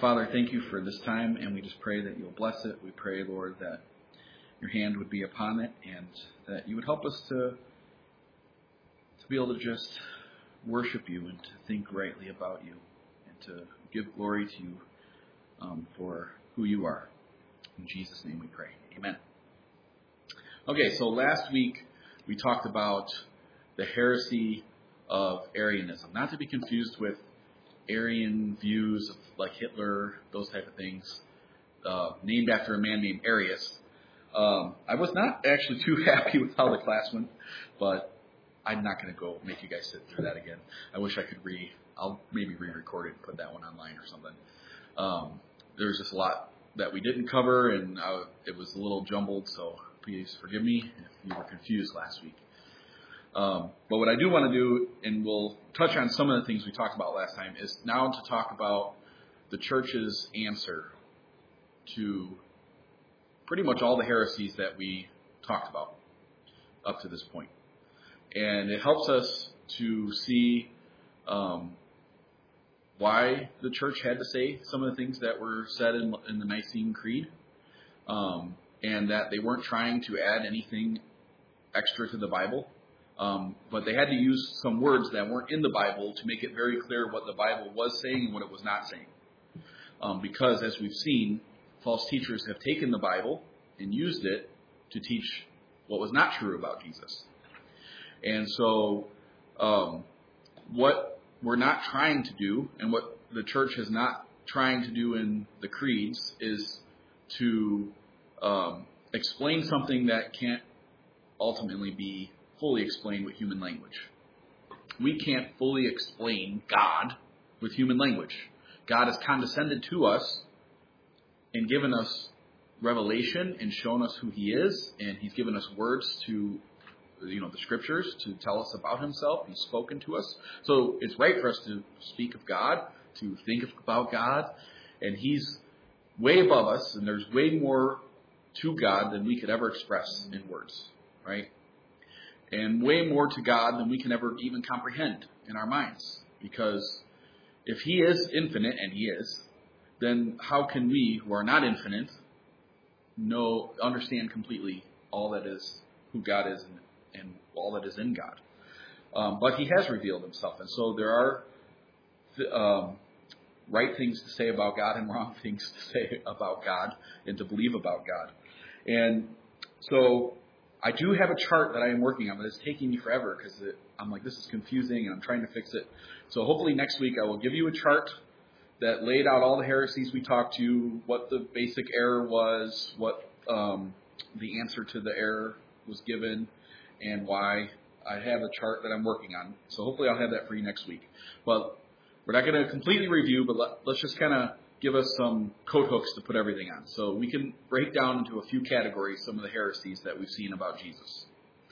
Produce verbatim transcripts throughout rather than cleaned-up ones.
Father, thank you for this time, and we just pray that you'll bless it. We pray, Lord, that your hand would be upon it, and that you would help us to to be able to just worship you and to think rightly about you and to give glory to you um, for who you are. In Jesus' name we pray. Amen. Okay, so last week we talked about the heresy of Arianism, not to be confused with Arian views of like Hitler, those type of things, uh, named after a man named Arius. Um, I was not actually too happy with how the class went, but I'm not going to go make you guys sit through that again. I wish I could re, I'll maybe re-record it and put that one online or something. Um, there's just a lot that we didn't cover, and I, it was a little jumbled, so please forgive me if you were confused last week. Um, but what I do want to do, and we'll touch on some of the things we talked about last time, is now to talk about the church's answer to pretty much all the heresies that we talked about up to this point. And it helps us to see um, why the church had to say some of the things that were said in, in the Nicene Creed, um, and that they weren't trying to add anything extra to the Bible. Um, but they had to use some words that weren't in the Bible to make it very clear what the Bible was saying and what it was not saying. Um, because, as we've seen, false teachers have taken the Bible and used it to teach what was not true about Jesus. And so um, what we're not trying to do, and what the church is not trying to do in the creeds, is to um, explain something that can't ultimately be fully explained with human language. We can't fully explain God with human language. God has condescended to us and given us revelation and shown us who he is, and he's given us words to, you know, the scriptures to tell us about himself. He's spoken to us. So it's right for us to speak of God, to think about God, and he's way above us, and there's way more to God than we could ever express in words, right? And way more to God than we can ever even comprehend in our minds. Because if he is infinite, and he is, then how can we, who are not infinite, know, understand completely all that is, who God is, and, and all that is in God? Um, but he has revealed himself. And so there are um, right things to say about God and wrong things to say about God and to believe about God. And so I do have a chart that I am working on, but it's taking me forever because I'm like, this is confusing, and I'm trying to fix it. So hopefully next week I will give you a chart that laid out all the heresies we talked to, what the basic error was, what um, the answer to the error was given, and why. I have a chart that I'm working on. So hopefully I'll have that for you next week. But we're not going to completely review, but let, let's just kind of give us some coat hooks to put everything on. So we can break down into a few categories some of the heresies that we've seen about Jesus.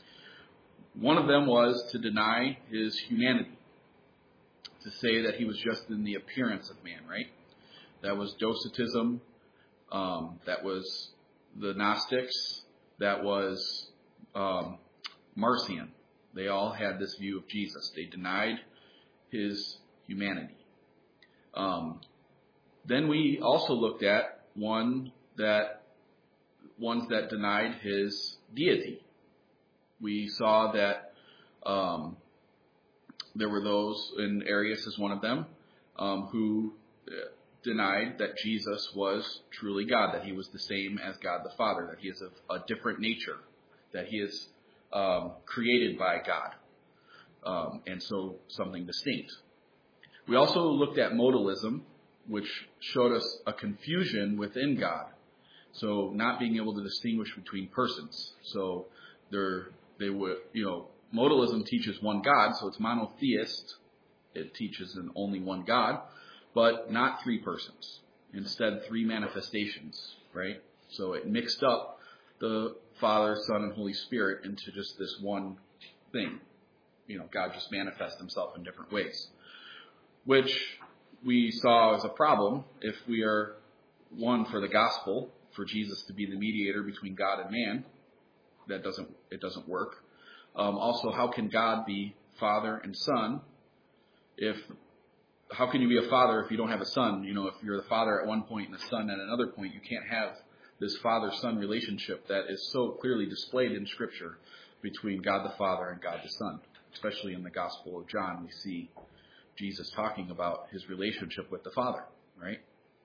One of them was to deny his humanity, to say that he was just in the appearance of man, right? That was Docetism. Um, that was the Gnostics. That was um, Marcion. They all had this view of Jesus. They denied his humanity. Um, Then we also looked at one that ones that denied his deity. We saw that um, there were those, and Arius is one of them, um, who denied that Jesus was truly God, that he was the same as God the Father, that he is of a different nature, that he is um, created by God, um, and so something distinct. We also looked at modalism, which showed us a confusion within God. So not being able to distinguish between persons. So there, they would, you know, modalism teaches one God, so it's monotheist. It teaches an only one God, but not three persons. Instead, three manifestations, right? So it mixed up the Father, Son, and Holy Spirit into just this one thing. You know, God just manifests himself in different ways, which we saw as a problem if we are, one, for the gospel, for Jesus to be the mediator between God and man. That doesn't, it doesn't work. Um, also, how can God be Father and Son if how can you be a father if you don't have a son? You know, if you're the father at one point and the son at another point, you can't have this father-son relationship that is so clearly displayed in Scripture between God the Father and God the Son. Especially in the Gospel of John, we see Jesus talking about his relationship with the Father, right?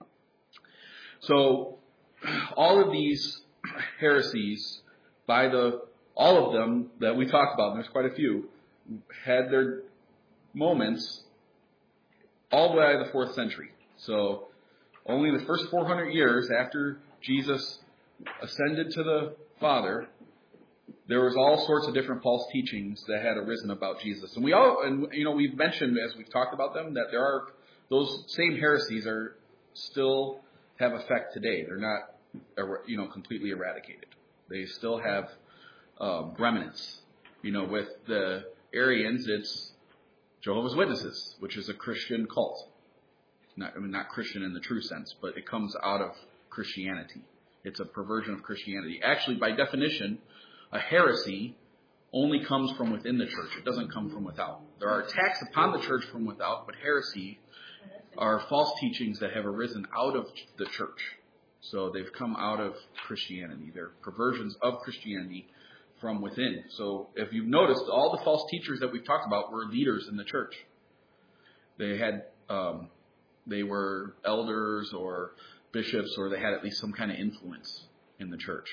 So, all of these heresies, by the all of them that we talked about, and there's quite a few, had their moments all the way out of the fourth century. So, only the first four hundred years after Jesus ascended to the Father, there was all sorts of different false teachings that had arisen about Jesus. And we all, and you know, we've mentioned as we've talked about them that there are those same heresies are still have effect today. They're not, you know, completely eradicated. They still have um, remnants. You know, with the Arians, it's Jehovah's Witnesses, which is a Christian cult. Not, I mean, not Christian in the true sense, but it comes out of Christianity. It's a perversion of Christianity. Actually, by definition, a heresy only comes from within the church. It doesn't come from without. There are attacks upon the church from without, but heresy are false teachings that have arisen out of the church. So they've come out of Christianity. They're perversions of Christianity from within. So if you've noticed, all the false teachers that we've talked about were leaders in the church. They had, um, they were elders or bishops, or they had at least some kind of influence in the church.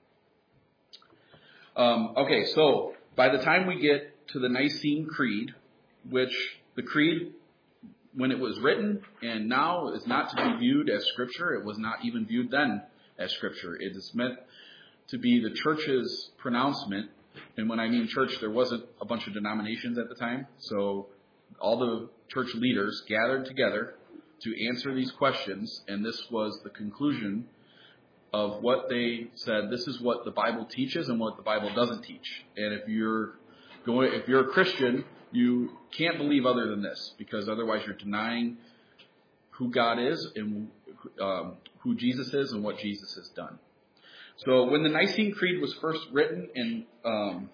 Um, okay, so by the time we get to the Nicene Creed, which the creed, when it was written and now, is not to be viewed as Scripture. It was not even viewed then as Scripture. It is meant to be the church's pronouncement. And when I mean church, there wasn't a bunch of denominations at the time. So all the church leaders gathered together to answer these questions, and this was the conclusion of what they said. This is what the Bible teaches and what the Bible doesn't teach. And if you're going, if you're a Christian, you can't believe other than this, because otherwise you're denying who God is and um, who Jesus is and what Jesus has done. So when the Nicene Creed was first written in um,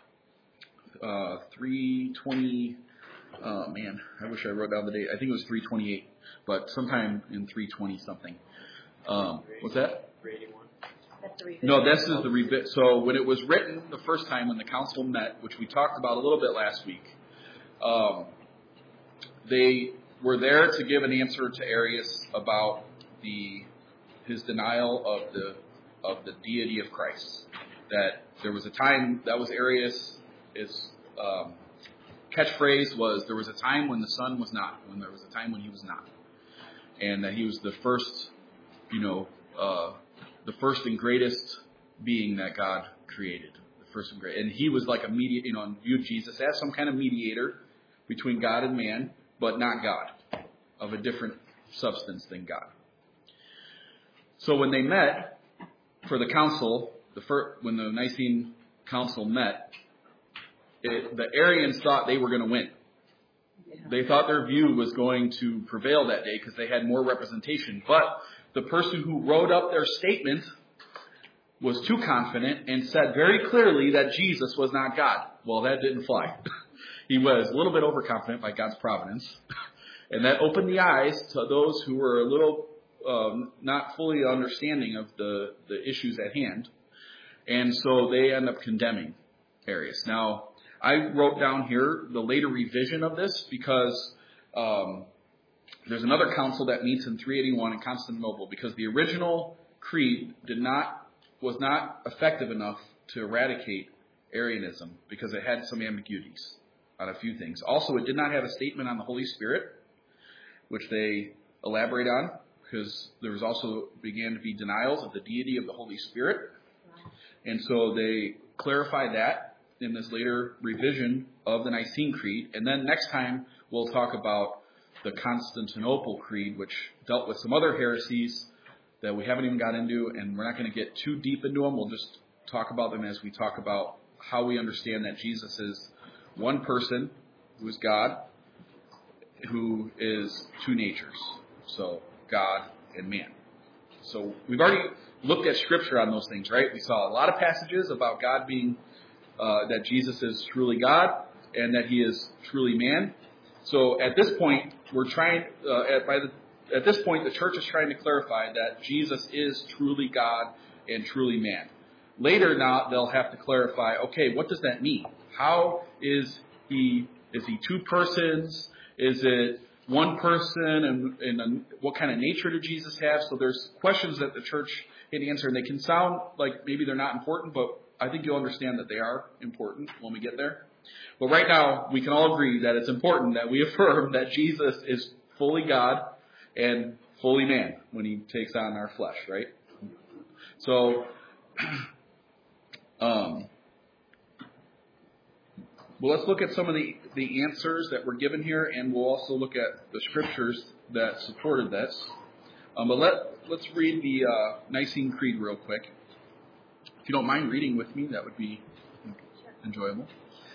uh, three twenty, oh man, I wish I wrote down the date. I think it was three twenty-eight, but sometime in three twenty something. Um, what's that? No, this is the revi- so when it was written the first time when the council met, which we talked about a little bit last week, um, they were there to give an answer to Arius about the his denial of the of the deity of Christ. That there was a time, that was Arius' his um, catchphrase was, there was a time when the Son was not, when there was a time when he was not, and that he was the first, you know, uh, the first and greatest being that God created. The first and great, and he was like a mediator, you know, and viewed Jesus as some kind of mediator between God and man, but not God, of a different substance than God. So when they met for the council, the first, when the Nicene Council met, it, the Arians thought they were going to win. Yeah. They thought their view was going to prevail that day because they had more representation. But the person who wrote up their statement was too confident and said very clearly that Jesus was not God. Well, that didn't fly. He was a little bit overconfident by God's providence. And that opened the eyes to those who were a little um, not fully understanding of the, the issues at hand. And so they end up condemning Arius. Now, I wrote down here the later revision of this because um, there's another council that meets in three eighty-one in Constantinople, because the original creed did not was not effective enough to eradicate Arianism because it had some ambiguities on a few things. Also, it did not have a statement on the Holy Spirit, which they elaborate on, because there was also began to be denials of the deity of the Holy Spirit. And so they clarified that in this later revision of the Nicene Creed. And then next time we'll talk about the Constantinople Creed, which dealt with some other heresies that we haven't even got into, and we're not going to get too deep into them. We'll just talk about them as we talk about how we understand that Jesus is one person who is God, who is two natures. So God and man. So we've already looked at Scripture on those things, right? We saw a lot of passages about God being, uh, that Jesus is truly God and that he is truly man. So at this point, we're trying, uh, at, by the, at this point, the church is trying to clarify that Jesus is truly God and truly man. Later now, they'll have to clarify, okay, what does that mean? How is he, is he two persons? Is it one person? And, and a, what kind of nature did Jesus have? So there's questions that the church can answer, and they can sound like maybe they're not important, but I think you'll understand that they are important when we get there. But right now, we can all agree that it's important that we affirm that Jesus is fully God and fully man when he takes on our flesh, right? So, um, well, let's look at some of the, the answers that were given here, and we'll also look at the scriptures that supported this. Um, but let, let's read the uh, Nicene Creed real quick. If you don't mind reading with me, that would be enjoyable.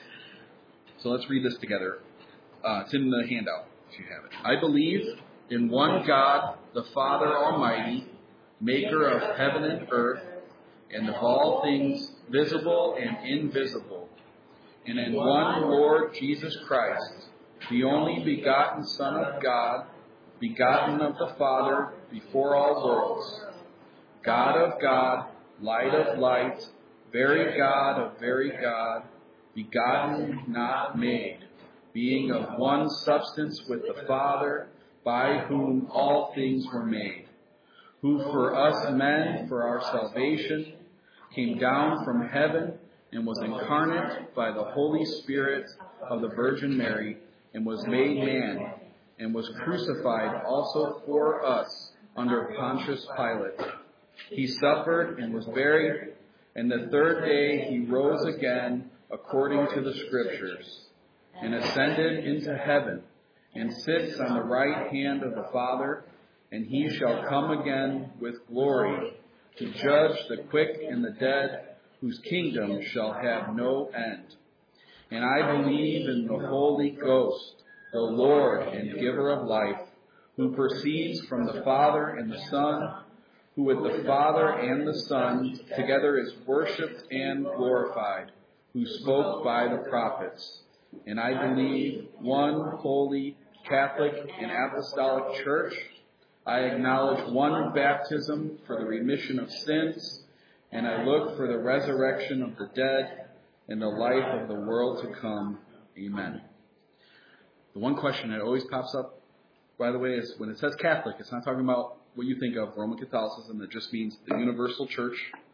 So let's read this together. Uh, it's in the handout, if you have it. I believe in one God, the Father Almighty, maker of heaven and earth, and of all things visible and invisible, and in one Lord Jesus Christ, the only begotten Son of God, begotten of the Father before all worlds, God of God, light of light, very God of very God, begotten, not made, being of one substance with the Father, by whom all things were made, who for us men, for our salvation, came down from heaven and was incarnate by the Holy Spirit of the Virgin Mary, and was made man, and was crucified also for us under Pontius Pilate. He suffered and was buried, and the third day he rose again according to the Scriptures, and ascended into heaven, and sits on the right hand of the Father, and he shall come again with glory to judge the quick and the dead, whose kingdom shall have no end. And I believe in the Holy Ghost, the Lord and giver of life, who proceeds from the Father and the Son, who with the Father and the Son together is worshipped and glorified, who spoke by the prophets. And I believe one holy, Catholic, and Apostolic Church. I acknowledge one baptism for the remission of sins, and I look for the resurrection of the dead and the life of the world to come. Amen. The one question that always pops up, by the way, is when it says Catholic, it's not talking about what you think of Roman Catholicism. That just means the universal church.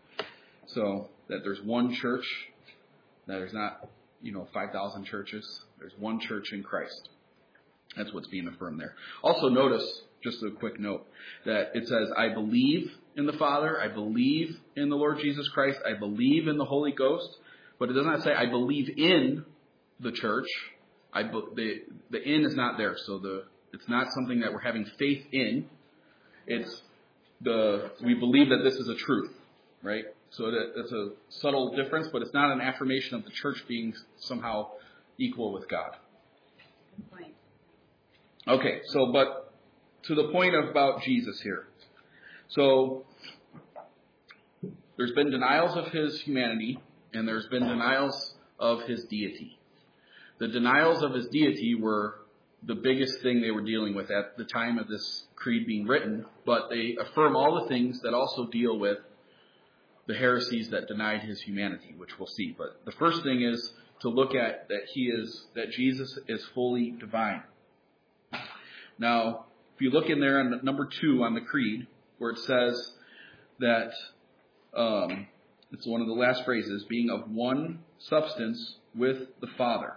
So that there's one church, that there's not, you know, five thousand churches. There's one church in Christ. That's what's being affirmed there. Also notice, just a quick note, that it says, I believe in the Father, I believe in the Lord Jesus Christ, I believe in the Holy Ghost, but it does not say I believe in the church. I the the in is not there, so the it's not something that we're having faith in. It's the we believe that this is a truth, right? So that, that's a subtle difference, but it's not an affirmation of the church being somehow equal with God. Good point. Okay, so but to the point about Jesus here. So there's been denials of his humanity, and there's been denials of his deity. The denials of his deity were the biggest thing they were dealing with at the time of this creed being written, but they affirm all the things that also deal with the heresies that denied his humanity, which we'll see. But the first thing is to look at that he is, that Jesus is fully divine. Now, if you look in there on number two on the creed, where it says that, um, it's one of the last phrases, being of one substance with the Father.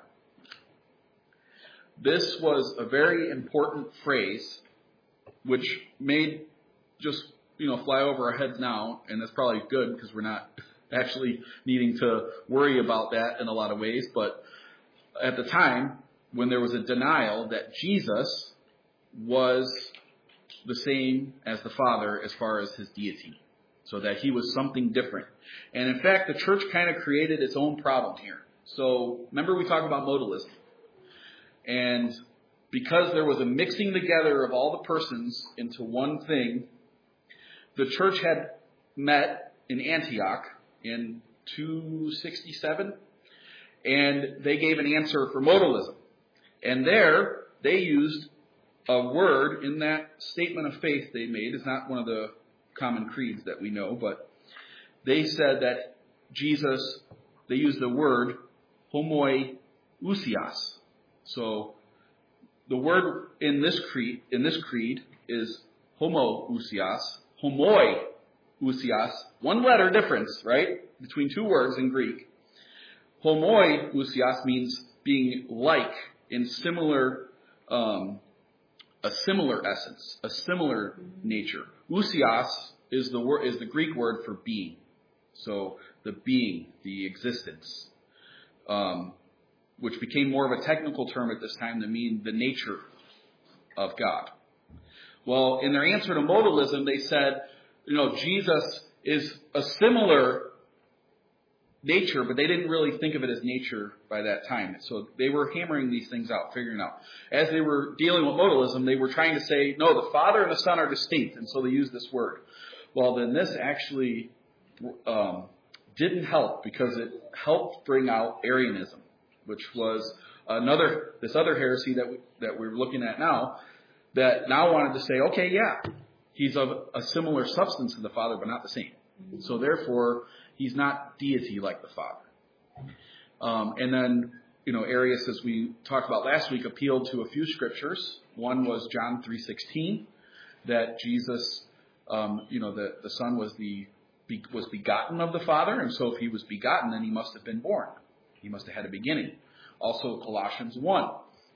This was a very important phrase, which made just, you know, fly over our heads now, and that's probably good because we're not actually needing to worry about that in a lot of ways. But at the time, when there was a denial that Jesus was the same as the Father as far as his deity, so that he was something different. And in fact, the church kind of created its own problem here. So remember we talked about modalism. And because there was a mixing together of all the persons into one thing, the church had met in Antioch in two sixty-seven, and they gave an answer for modalism. And there, they used a word in that statement of faith they made. It's not one of the common creeds that we know, but they said that Jesus, they used the word homoousios. So the word in this creed, in this creed is homoousios, homoousios, one letter difference, right, between two words in Greek. Homoousios means being like, in similar, um, a similar essence, a similar nature. Ousios is the word, is the Greek word for being. So the being, the existence, um, which became more of a technical term at this time to mean the nature of God. Well, in their answer to modalism, they said, you know, Jesus is a similar nature, but they didn't really think of it as nature by that time. So they were hammering these things out, figuring out. As they were dealing with modalism, they were trying to say, no, the Father and the Son are distinct, and so they used this word. Well, then this actually um, didn't help, because it helped bring out Arianism, which was another, this other heresy that we, that we're looking at now, that now wanted to say, okay, yeah, he's of a similar substance to the Father, but not the same. So therefore, he's not deity like the Father. Um, and then, you know, Arius, as we talked about last week, appealed to a few scriptures. One was John three sixteen, that Jesus, um, you know, the, the Son was the be, was begotten of the Father, and so if he was begotten, then he must have been born. He must have had a beginning. Also, Colossians one,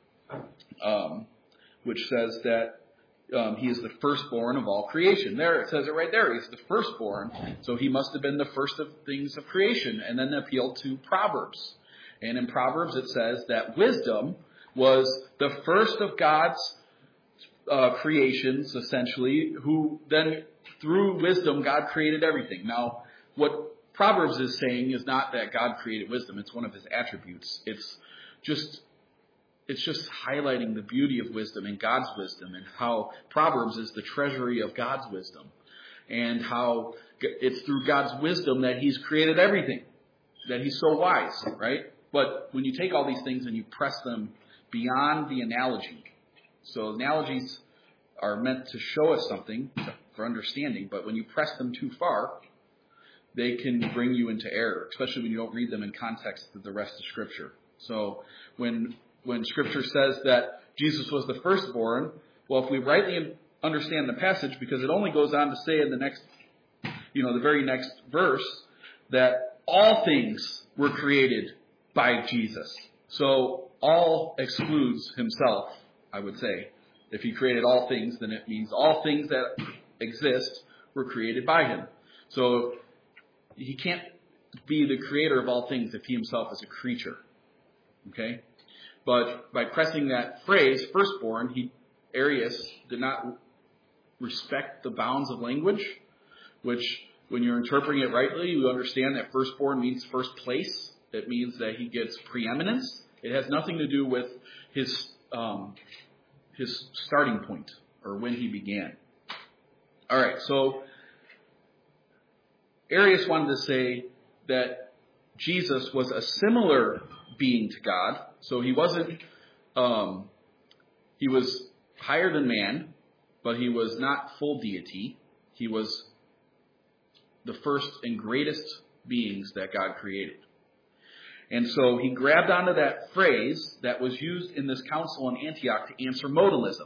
um, which says that Um, he is the firstborn of all creation. There, it says it right there. He's the firstborn. So he must have been the first of things of creation. And then appealed to Proverbs. And in Proverbs it says that wisdom was the first of God's uh, creations, essentially, who then, through wisdom, God created everything. Now, what Proverbs is saying is not that God created wisdom. It's one of his attributes. It's just... It's just highlighting the beauty of wisdom and God's wisdom, and how Proverbs is the treasury of God's wisdom, and how it's through God's wisdom that he's created everything, that he's so wise, right? But when you take all these things and you press them beyond the analogy, so analogies are meant to show us something for understanding, but when you press them too far, they can bring you into error, especially when you don't read them in context of the rest of Scripture. So when When Scripture says that Jesus was the firstborn, well, if we rightly understand the passage, because it only goes on to say in the next, you know, the very next verse, that all things were created by Jesus. So all excludes himself, I would say. If he created all things, then it means all things that exist were created by him. So he can't be the creator of all things if he himself is a creature. Okay? But by pressing that phrase, firstborn, he, Arius did not respect the bounds of language, which, when you're interpreting it rightly, you understand that firstborn means first place. It means that he gets preeminence. It has nothing to do with his um, his starting point or when he began. All right, so Arius wanted to say that Jesus was a similar being to God. So he wasn't, um, he was higher than man, but he was not full deity. He was the first and greatest beings that God created. And so he grabbed onto that phrase that was used in this council in Antioch to answer modalism.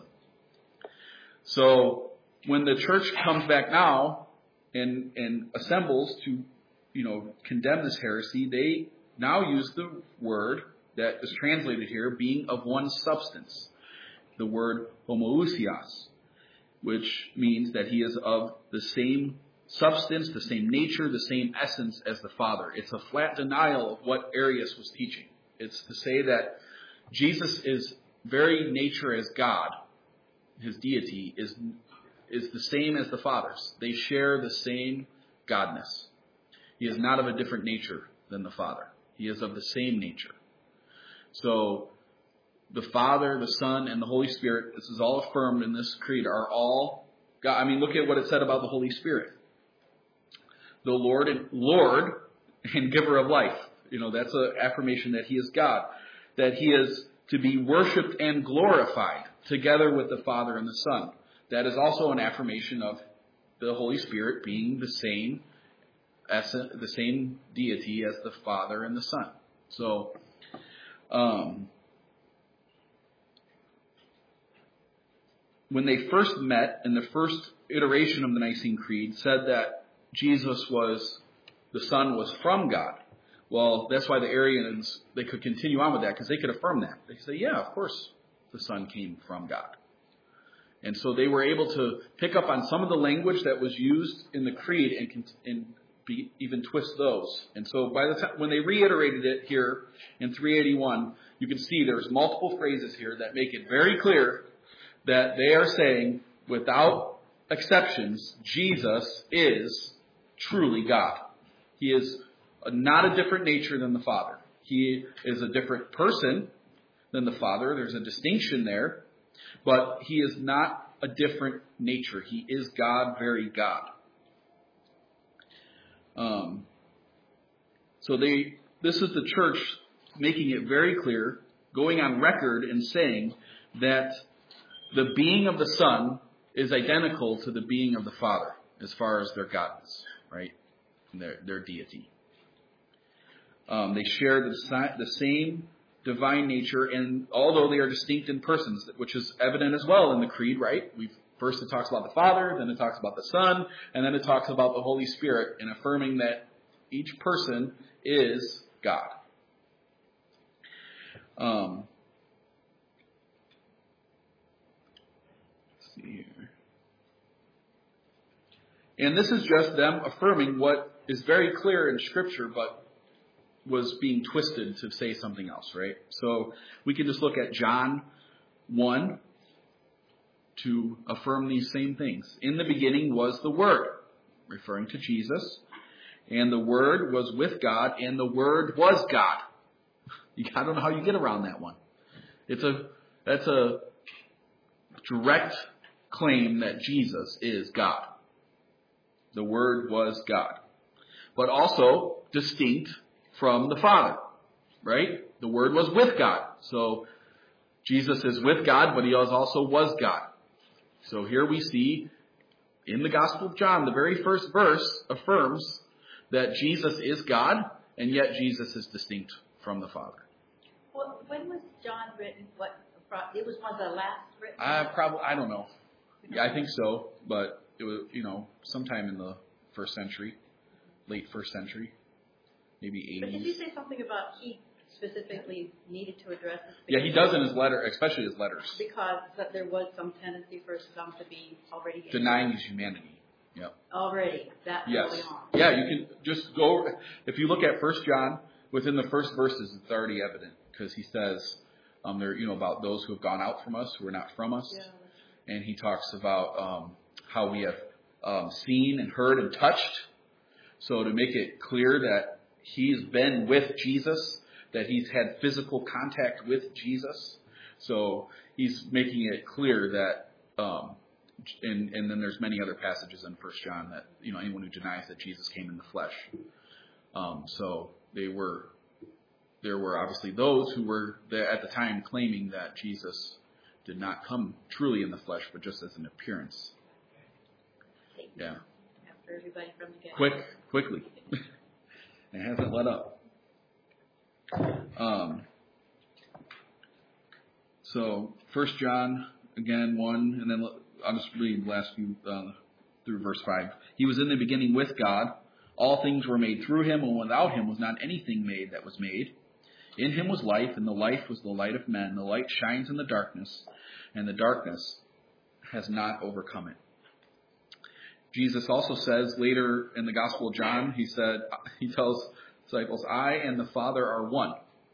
So when the church comes back now and, and assembles to, you know, condemn this heresy, they now use the word that is translated here, being of one substance, the word homoousios, which means that he is of the same substance, the same nature, the same essence as the Father. It's a flat denial of what Arius was teaching. It's to say that Jesus is very nature as God, his deity, is, is the same as the Father's. They share the same godness. He is not of a different nature than the Father. He is of the same nature. So the Father, the Son, and the Holy Spirit, this is all affirmed in this creed, are all God. I mean, look at what it said about the Holy Spirit. The Lord and Lord and giver of life. You know, that's an affirmation that he is God. That he is to be worshipped and glorified together with the Father and the Son. That is also an affirmation of the Holy Spirit being the same essence, the same deity as the Father and the Son. So, um, when they first met in the first iteration of the Nicene Creed, said that Jesus was, the Son was from God. Well, that's why the Arians, they could continue on with that, because they could affirm that. They say, yeah, of course the Son came from God. And so they were able to pick up on some of the language that was used in the Creed and, and be, even twist those. And so by the time, when they reiterated it here in three eighty-one, you can see there's multiple phrases here that make it very clear that they are saying, without exceptions, Jesus is truly God. He is not a different nature than the Father. He is a different person than the Father. There's a distinction there. But he is not a different nature. He is God, very God. Um, so they, this is the church making it very clear, going on record and saying that the being of the Son is identical to the being of the Father as far as their godness, right? Their, their deity. Um, they share the, the same divine nature, and although they are distinct in persons, which is evident as well in the Creed, right? We've, first it talks about the Father, then it talks about the Son, and then it talks about the Holy Spirit, and affirming that each person is God. Um, let's see here. And this is just them affirming what is very clear in Scripture, but was being twisted to say something else, right? So we can just look at John one to affirm these same things. In the beginning was the Word, referring to Jesus, and the Word was with God, and the Word was God. I don't know how you get around that one. It's a that's a direct claim that Jesus is God. The Word was God, but also distinct from the Father, right? The Word was with God. So Jesus is with God, but he also was God. So here we see in the Gospel of John, the very first verse affirms that Jesus is God, and yet Jesus is distinct from the Father. Well, when was John written? What it was one of the last written? I probably I don't know. Yeah, I think so, but it was, you know, sometime in the first century, late first century. Maybe eighties. But did you say something about he specifically needed to address this? Yeah, he does in his letter, especially his letters. Because that there was some tendency for some to be already denying his humanity. Yep. Already, that yes. early on. Yeah, you can just go. If you look at First John, within the first verses, it's already evident because he says, um, there, you know, about those who have gone out from us, who are not from us, Yeah. And he talks about um, how we have um, seen and heard and touched. So to make it clear that he's been with Jesus, that he's had physical contact with Jesus. So he's making it clear that, um, and, and then there's many other passages in First John that, you know, anyone who denies that Jesus came in the flesh. Um, so they were, there were obviously those who were there at the time claiming that Jesus did not come truly in the flesh, but just as an appearance. Yeah. After everybody from the get-go. Quick, quickly. It hasn't let up. Um, so, First John, again, one, and then I'll just read the last few uh, through verse five. He was in the beginning with God. All things were made through him, and without him was not anything made that was made. In him was life, and the life was the light of men. The light shines in the darkness, and the darkness has not overcome it. Jesus also says later in the Gospel of John, he said, he tells disciples, I and the Father are one.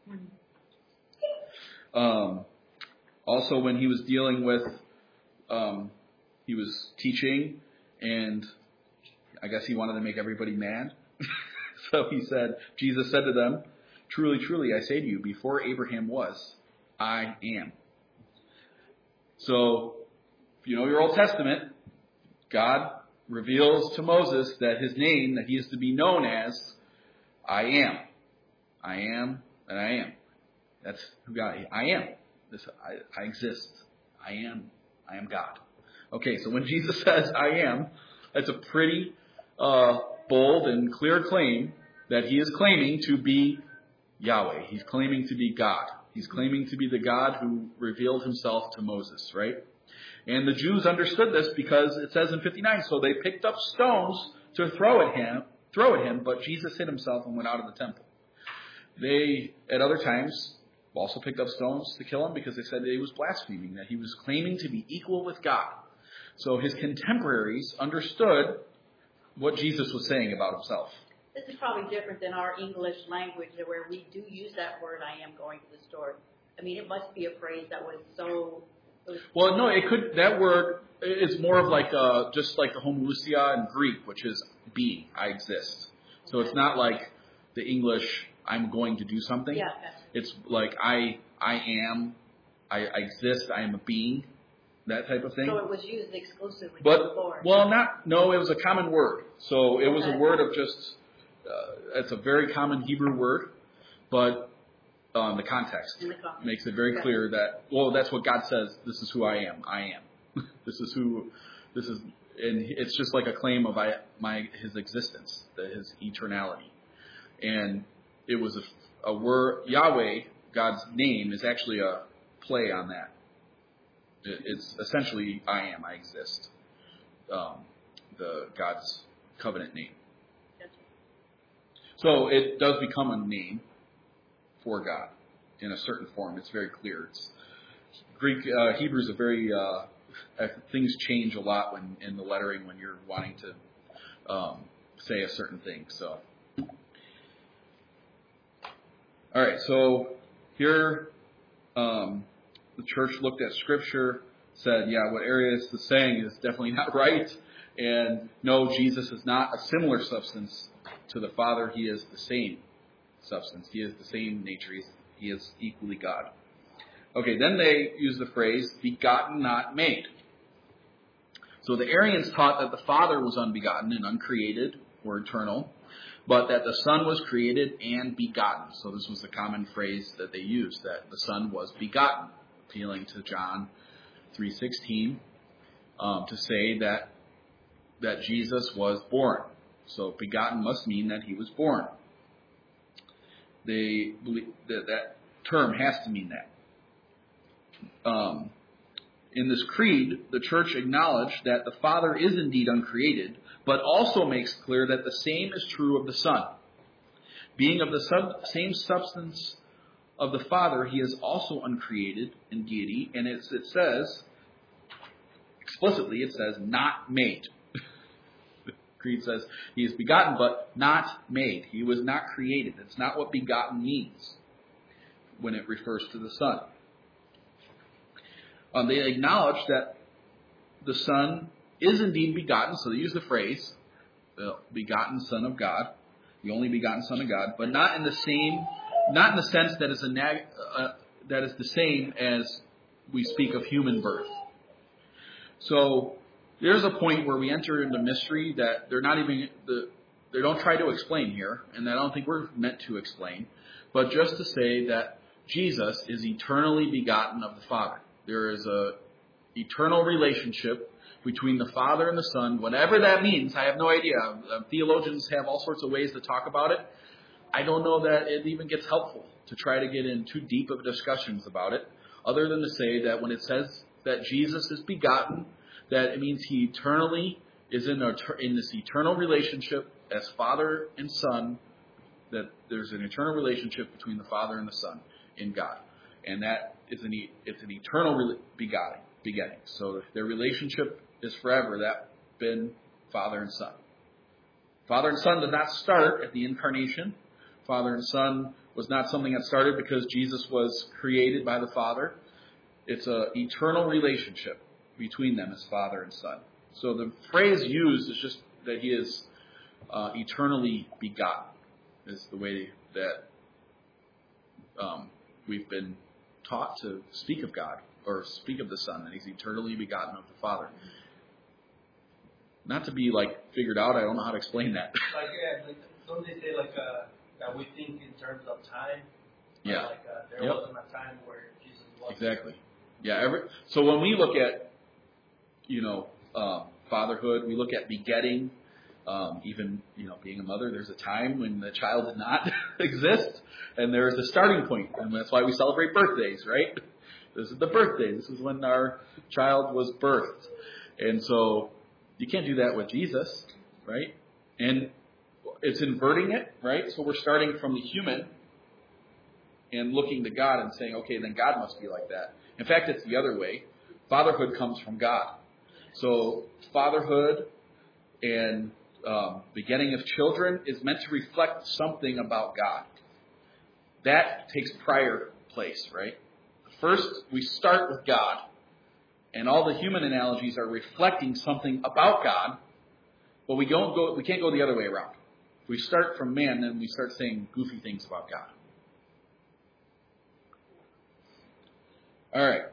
Um, also, when he was dealing with, um, he was teaching, and I guess he wanted to make everybody mad. So he said, Jesus said to them, truly, truly, I say to you, before Abraham was, I am. So, if you know your Old Testament, God reveals to Moses that his name, that he is to be known as, I am. I am, and I am. That's who God is. I am. This, I, I exist. I am. I am God. Okay, so when Jesus says, I am, that's a pretty uh, bold and clear claim that he is claiming to be Yahweh. He's claiming to be God. He's claiming to be the God who revealed himself to Moses, right? And the Jews understood this because it says in fifty-nine, so they picked up stones to throw at him, throw at him, but Jesus hid himself and went out of the temple. They, at other times, also picked up stones to kill him because they said that he was blaspheming, that he was claiming to be equal with God. So his contemporaries understood what Jesus was saying about himself. This is probably different than our English language where we do use that word, I am going to the store. I mean, it must be a phrase that was so... Was well, no, it could, that word is more of like, uh, just like the homoousia in Greek, which is being, I exist. So okay. It's not like the English, I'm going to do something. Yeah, gotcha. It's like, I, I am, I, I exist, I am a being. That type of thing. So it was used exclusively but, before. Well, not, no, it was a common word. So it was okay. a word of just, uh, it's a very common Hebrew word, but um, the context In the context. makes it very okay. clear that, well, that's what God says, this is who I am, I am. This is who, this is, and it's just like a claim of I, my, his existence, the, his eternality. And it was a, a word, Yahweh, God's name, is actually a play on that. It's essentially, I am, I exist. Um, the God's covenant name. So it does become a name for God in a certain form. It's very clear. It's Greek, uh, Hebrew is a very, uh, things change a lot when in the lettering when you're wanting to um, say a certain thing. So, all right. So here. Um, The church looked at Scripture, said, yeah, what Arius is saying is definitely not right. And no, Jesus is not a similar substance to the Father. He is the same substance. He is the same nature. He's, he is equally God. Okay, then they use the phrase, begotten, not made. So the Arians taught that the Father was unbegotten and uncreated or eternal, but that the Son was created and begotten. So this was the common phrase that they used, that the Son was begotten. Appealing to John three sixteen um, to say that that Jesus was born. So begotten must mean that he was born. They believe that that term has to mean that. Um, in this creed, the church acknowledged that the Father is indeed uncreated, but also makes clear that the same is true of the Son. Being of the sub- same substance of the Father, he is also uncreated in deity, and it's, it says, explicitly, it says, not made. The creed says he is begotten, but not made. He was not created. It's not what begotten means when it refers to the Son. Um, they acknowledge that the Son is indeed begotten, so they use the phrase, the begotten Son of God, the only begotten Son of God, but not in the same Not in the sense that is a nag, uh, that is the same as we speak of human birth. So there's a point where we enter into mystery that they're not even the they don't try to explain here, and I don't think we're meant to explain, but just to say that Jesus is eternally begotten of the Father. There is a eternal relationship between the Father and the Son, whatever that means. I have no idea. Uh, theologians have all sorts of ways to talk about it. I don't know that it even gets helpful to try to get in too deep of discussions about it, other than to say that when it says that Jesus is begotten, that it means he eternally is in, a, in this eternal relationship as Father and Son, that there's an eternal relationship between the Father and the Son in God. And that is an, it's an eternal begetting, begetting. So if their relationship is forever, that's been Father and Son. Father and Son did not start at the incarnation. Father and Son was not something that started because Jesus was created by the Father. It's an eternal relationship between them as Father and Son. So the phrase used is just that he is uh, eternally begotten, is the way that um, we've been taught to speak of God, or speak of the Son, that he's eternally begotten of the Father. Not to be like figured out, I don't know how to explain that. Like, yeah, like, don't they say like uh, that we think in terms of time? Yeah. Like uh, there yep. wasn't a time where Jesus was. Exactly. Yeah. Every, so when we look at, you know, uh, fatherhood, we look at begetting, um, even, you know, being a mother. There's a time when the child did not exist, and there's a starting point, and that's why we celebrate birthdays, right? This is the birthday. This is when our child was birthed, and so you can't do that with Jesus, right? And it's inverting it, right? So we're starting from the human and looking to God and saying, okay, then God must be like that. In fact, it's the other way. Fatherhood comes from God. So fatherhood and um, begetting of children is meant to reflect something about God. That takes prior place, right? First, we start with God, and all the human analogies are reflecting something about God, but we don't go. We can't go the other way around. If we start from man, then we start saying goofy things about God. All right.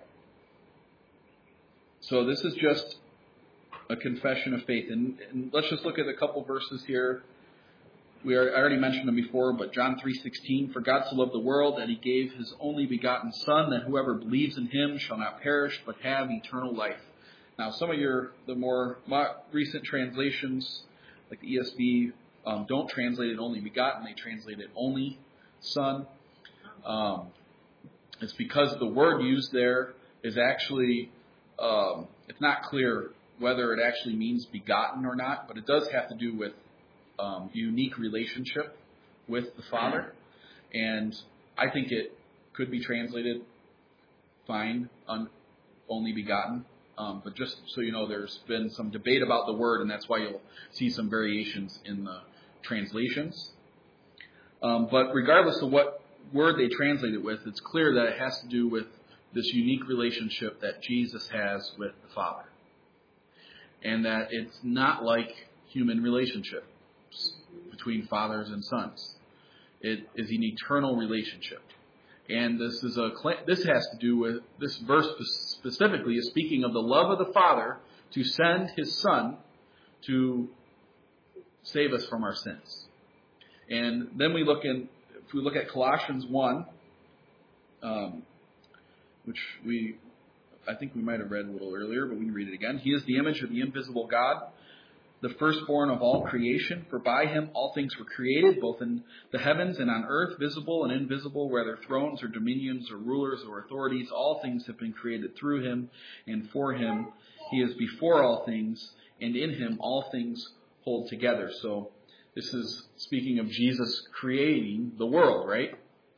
So this is just a confession of faith, and, and let's just look at a couple verses here. We are, I already mentioned them before, but John three sixteen, for God so loved the world that he gave his only begotten Son, that whoever believes in him shall not perish, but have eternal life. Now, some of your the more recent translations, like the E S V, um, don't translate it only begotten; they translate it only Son. Um, it's because the word used there is actually um, it's not clear whether it actually means begotten or not, but it does have to do with Um, unique relationship with the Father, and I think it could be translated fine, un, only begotten. Um, but just so you know, there's been some debate about the word, and that's why you'll see some variations in the translations. Um, but regardless of what word they translate it with, it's clear that it has to do with this unique relationship that Jesus has with the Father, and that it's not like human relationship between fathers and sons. It is an eternal relationship, and this is a this has to do with this verse specifically is speaking of the love of the Father to send His Son to save us from our sins. And then we look in if we look at Colossians one, um, which we I think we might have read a little earlier, but we can read it again. He is the image of the invisible God, the firstborn of all creation, for by him all things were created, both in the heavens and on earth, visible and invisible, whether thrones or dominions or rulers or authorities, all things have been created through him and for him. He is before all things, and in him all things hold together. So this is speaking of Jesus creating the world, right?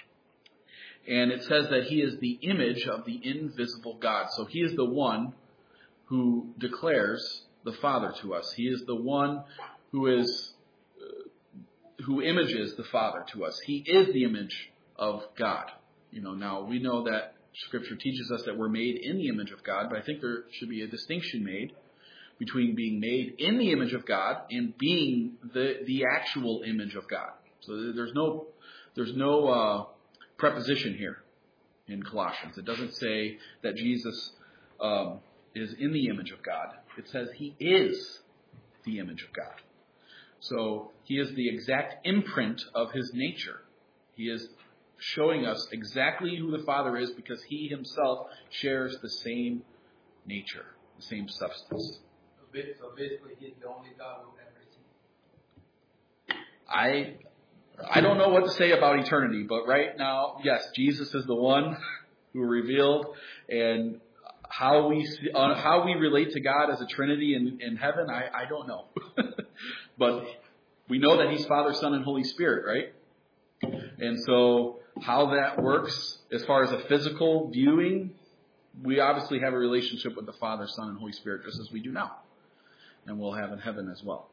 And it says that he is the image of the invisible God. So he is the one who declares the Father to us. He is the one who is uh, who images the Father to us. He is the image of God. You know, now we know that Scripture teaches us that we're made in the image of God, but I think there should be a distinction made between being made in the image of God and being the the actual image of God. So there's no there's no uh, preposition here in Colossians. It doesn't say that Jesus um, is in the image of God. It says he is the image of God. So he is the exact imprint of his nature. He is showing us exactly who the Father is because he himself shares the same nature, the same substance. So basically, he's the only God we'll ever see. I I don't know what to say about eternity, but right now, yes, Jesus is the one who revealed, and how we see, uh, how we relate to God as a Trinity in, in heaven, I, I don't know. But we know that he's Father, Son, and Holy Spirit, right? And so how that works as far as a physical viewing, we obviously have a relationship with the Father, Son, and Holy Spirit just as we do now. And we'll have in heaven as well.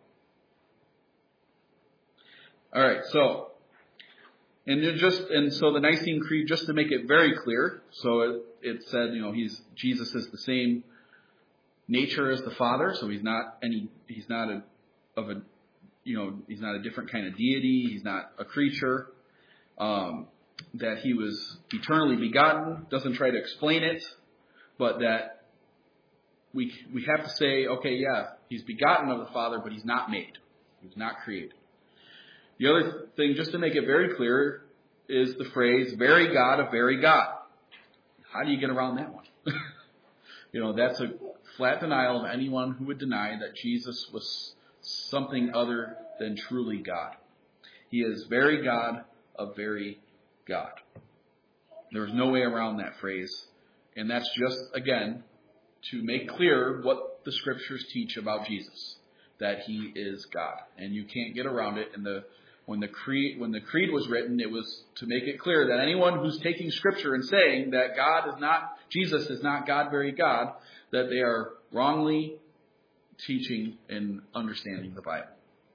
All right, so and just and so the Nicene Creed, just to make it very clear, so it, it said, you know, he's Jesus is the same nature as the Father, so he's not any he's not a of a you know he's not a different kind of deity, he's not a creature. Um, that he was eternally begotten, doesn't try to explain it, but that we we have to say, okay, yeah, he's begotten of the Father, but he's not made, he's not created. The other thing, just to make it very clear, is the phrase, very God of very God. How do you get around that one? You know, that's a flat denial of anyone who would deny that Jesus was something other than truly God. He is very God of very God. There's no way around that phrase. And that's just, again, to make clear what the scriptures teach about Jesus, that he is God. And you can't get around it. And the when the creed when the creed was written, it was to make it clear that anyone who's taking scripture and saying that God is not, Jesus is not God, very God, that they are wrongly teaching and understanding the Bible.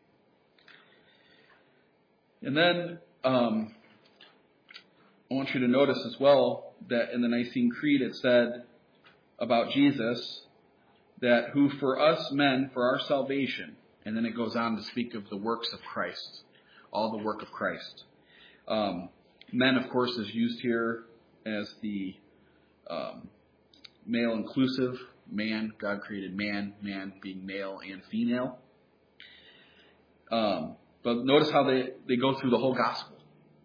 And then um, I want you to notice as well that in the Nicene Creed it said about Jesus that who for us men, for our salvation, and then it goes on to speak of the works of Christ, all the work of Christ. Um, men, of course, is used here as the um, male inclusive. Man, God created man, man being male and female. Um, but notice how they, they go through the whole gospel.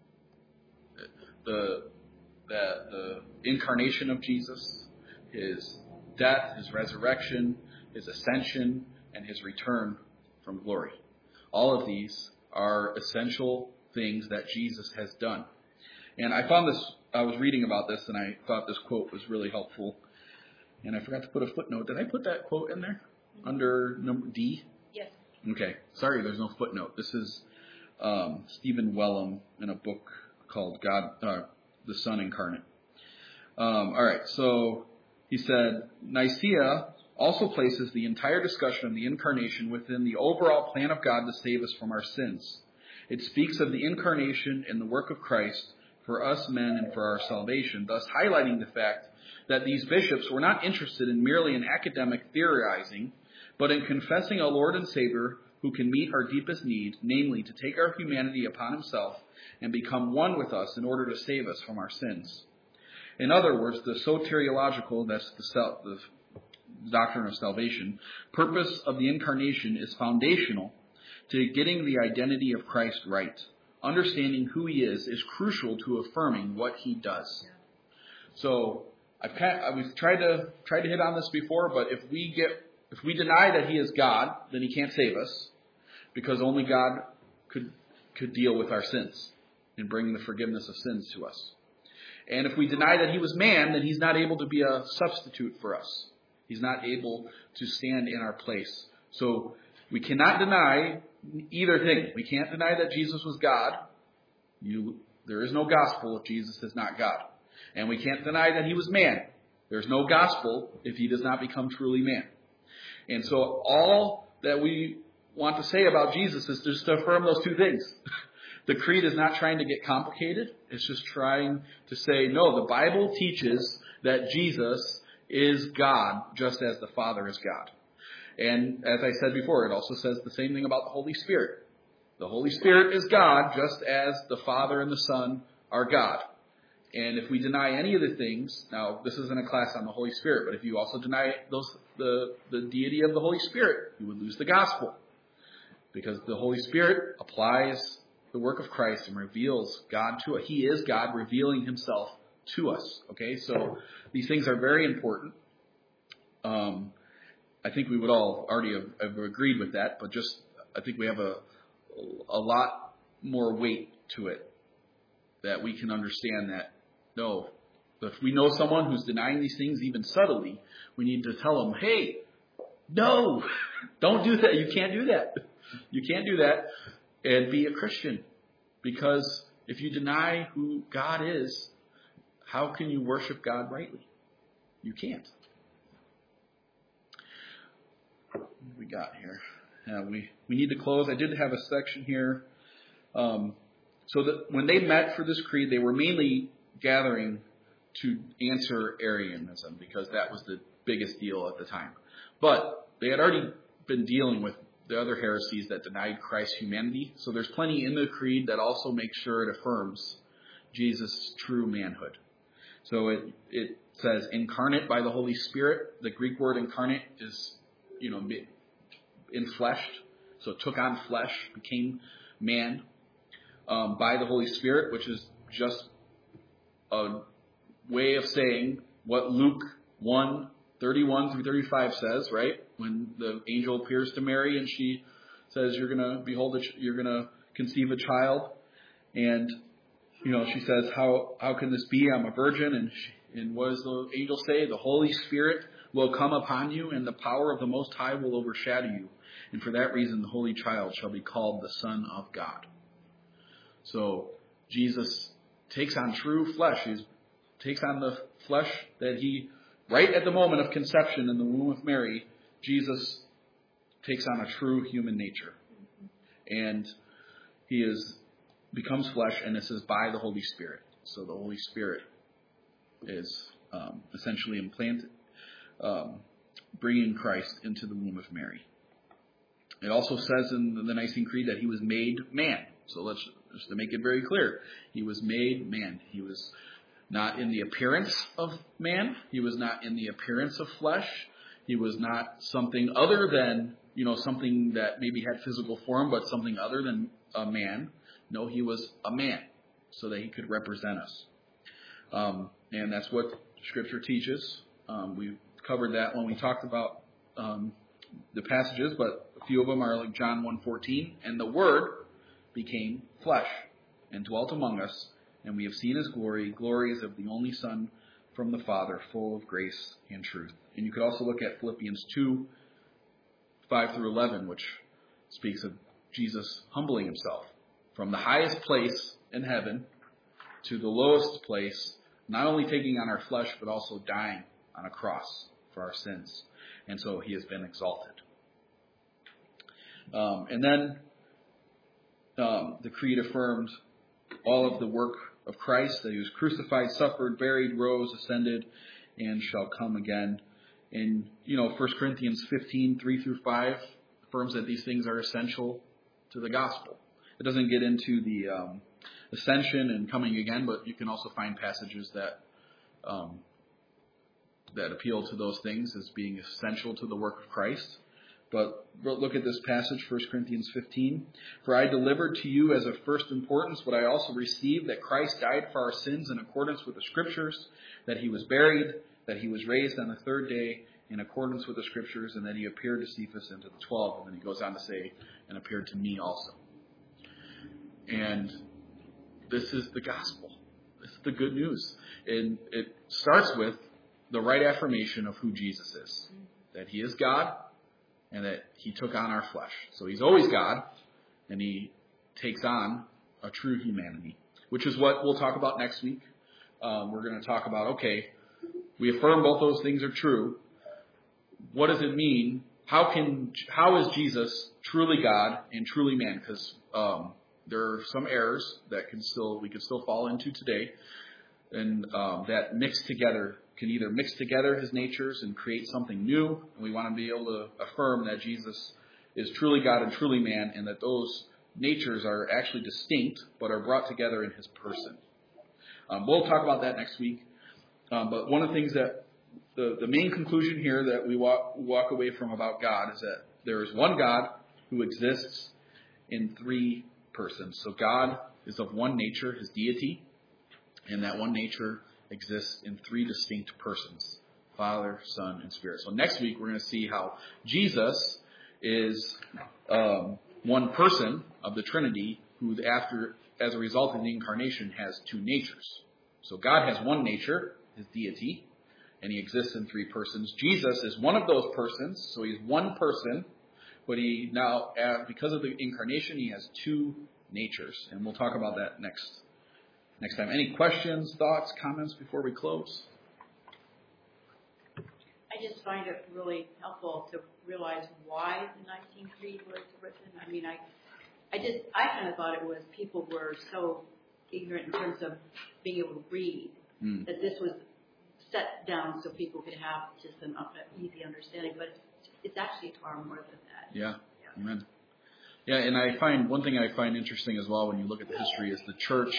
The, the, the incarnation of Jesus, his death, his resurrection, his ascension, and his return from glory. All of these are essential things that Jesus has done. And I found this, I was reading about this, and I thought this quote was really helpful. And I forgot to put a footnote. Did I put that quote in there? Under number D? Yes. Okay. Sorry, there's no footnote. This is um, Stephen Wellum in a book called God, uh, the Son Incarnate. Um, all right. So he said, Nicaea also places the entire discussion of the incarnation within the overall plan of God to save us from our sins. It speaks of the incarnation and the work of Christ for us men and for our salvation, thus highlighting the fact that these bishops were not interested in merely an academic theorizing, but in confessing a Lord and Savior who can meet our deepest need, namely to take our humanity upon himself and become one with us in order to save us from our sins. In other words, the soteriological, that's the, self, the doctrine of salvation, purpose of the incarnation is foundational to getting the identity of Christ right. Understanding who he is is crucial to affirming what he does. So I've kind of, we've tried to tried to hit on this before, but if we get if we deny that he is God, then he can't save us, because only God could could deal with our sins and bring the forgiveness of sins to us. And if we deny that he was man, then he's not able to be a substitute for us. He's not able to stand in our place. So we cannot deny either thing. We can't deny that Jesus was God. You, there is no gospel if Jesus is not God. And we can't deny that he was man. There's no gospel if he does not become truly man. And so all that we want to say about Jesus is just to affirm those two things. The creed is not trying to get complicated. It's just trying to say, no, the Bible teaches that Jesus is God, just as the Father is God. And as I said before, it also says the same thing about the Holy Spirit. The Holy Spirit is God, just as the Father and the Son are God. And if we deny any of the things, now this isn't a class on the Holy Spirit, but if you also deny those the, the deity of the Holy Spirit, you would lose the gospel. Because the Holy Spirit applies the work of Christ and reveals God to us. He is God revealing himself to us. Okay, so these things are very important. Um, I think we would all already have, have agreed with that, but just I think we have a a lot more weight to it, that we can understand that, no, if we know someone who's denying these things even subtly, we need to tell them, hey, no, don't do that. You can't do that. You can't do that and be a Christian. Because if you deny who God is, how can you worship God rightly? You can't. What do we got here? Uh, we, we need to close. I did have a section here. Um, so that when they met for this creed, they were mainly gathering to answer Arianism, because that was the biggest deal at the time. But they had already been dealing with the other heresies that denied Christ's humanity. So there's plenty in the creed that also makes sure it affirms Jesus' true manhood. So it, it says incarnate by the Holy Spirit. The Greek word incarnate is, you know, enfleshed. So it took on flesh, became man um, by the Holy Spirit, which is just a way of saying what Luke one thirty-one through thirty-five says, right? When the angel appears to Mary and she says, you're going to behold, a ch- you're going to conceive a child. And, you know, she says, how, how can this be? I'm a virgin. And, she, and what does the angel say? The Holy Spirit will come upon you and the power of the Most High will overshadow you. And for that reason, the Holy Child shall be called the Son of God. So Jesus takes on true flesh. He takes on the flesh that he, right at the moment of conception in the womb of Mary, Jesus takes on a true human nature. And he is becomes flesh, and this is by the Holy Spirit. So the Holy Spirit is um, essentially implanted, um, bringing Christ into the womb of Mary. It also says in the Nicene Creed that he was made man. So let's just to make it very clear, he was made man. He was not in the appearance of man. He was not in the appearance of flesh. He was not something other than, you know, something that maybe had physical form, but something other than a man. No, he was a man so that he could represent us. Um, and that's what Scripture teaches. Um, we covered that when we talked about um, the passages, but a few of them are like John one fourteen. And the Word became flesh and dwelt among us, and we have seen his glory, glories of the only Son from the Father, full of grace and truth. And you could also look at Philippians two, five through eleven, which speaks of Jesus humbling himself from the highest place in heaven to the lowest place, not only taking on our flesh, but also dying on a cross for our sins. And so he has been exalted. Um, and then um, the Creed affirmed all of the work of Christ, that he was crucified, suffered, buried, rose, ascended, and shall come again. And, you know, First Corinthians fifteen, three through five affirms that these things are essential to the gospel. It doesn't get into the um, ascension and coming again, but you can also find passages that um, that appeal to those things as being essential to the work of Christ. But look at this passage, First Corinthians fifteen. For I delivered to you as of first importance what I also received, that Christ died for our sins in accordance with the Scriptures, that he was buried, that he was raised on the third day in accordance with the Scriptures, and that he appeared to Cephas and to the twelve. And then he goes on to say, and appeared to me also. And this is the gospel. This is the good news. And it starts with the right affirmation of who Jesus is. That he is God, and that he took on our flesh. So he's always God, and he takes on a true humanity, which is what we'll talk about next week. Um, we're going to talk about, okay, we affirm both those things are true. What does it mean? How can how is Jesus truly God and truly man? Because um, there are some errors that can still we can still fall into today, and um, that mix together can either mix together his natures and create something new. And we want to be able to affirm that Jesus is truly God and truly man, and that those natures are actually distinct but are brought together in his person. Um, we'll talk about that next week. Um, but one of the things that the, the main conclusion here that we walk, walk away from about God is that there is one God who exists in three persons. So God is of one nature, his deity, and that one nature exists in three distinct persons, Father, Son, and Spirit. So next week we're going to see how Jesus is um, one person of the Trinity who, after, as a result of the incarnation, has two natures. So God has one nature, his deity, and he exists in three persons. Jesus is one of those persons, so he's one person, but he now, because of the incarnation, he has two natures, and we'll talk about that next next time. Any questions, thoughts, comments before we close? I just find it really helpful to realize why the Nicene Creed was written. I mean, I, I just, I kind of thought it was people were so ignorant in terms of being able to read mm. that this was set down so people could have just an easy understanding. But it's, it's actually far more than that. Yeah. yeah. Amen. Yeah, and I find one thing I find interesting as well when you look at the history is the church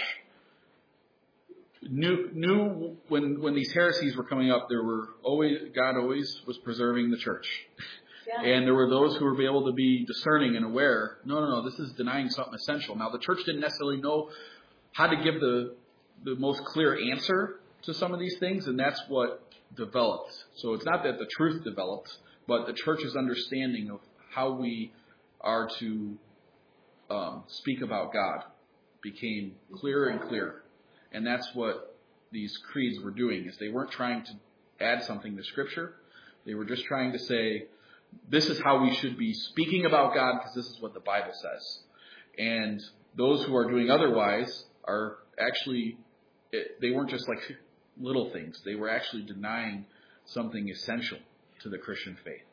knew knew when when these heresies were coming up, there were always God always was preserving the church. Yeah. And there were those who were able to be discerning and aware. No, no, no, this is denying something essential. Now the church didn't necessarily know how to give the the most clear answer to some of these things, and that's what developed. So it's not that the truth developed, but the church's understanding of how we are to um, speak about God became clearer and clearer. And that's what these creeds were doing, is they weren't trying to add something to Scripture. They were just trying to say, this is how we should be speaking about God because this is what the Bible says. And those who are doing otherwise are actually, it, they weren't just like little things. They were actually denying something essential to the Christian faith.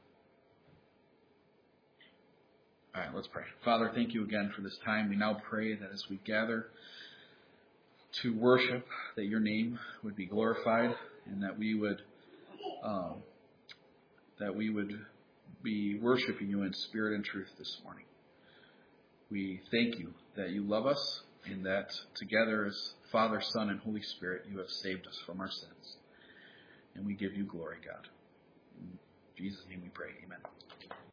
All right, let's pray. Father, thank you again for this time. We now pray that as we gather to worship, that your name would be glorified and that we would um, that we would be worshiping you in spirit and truth this morning. We thank you that you love us and that together as Father, Son, and Holy Spirit, you have saved us from our sins. And we give you glory, God. In Jesus' name we pray. Amen.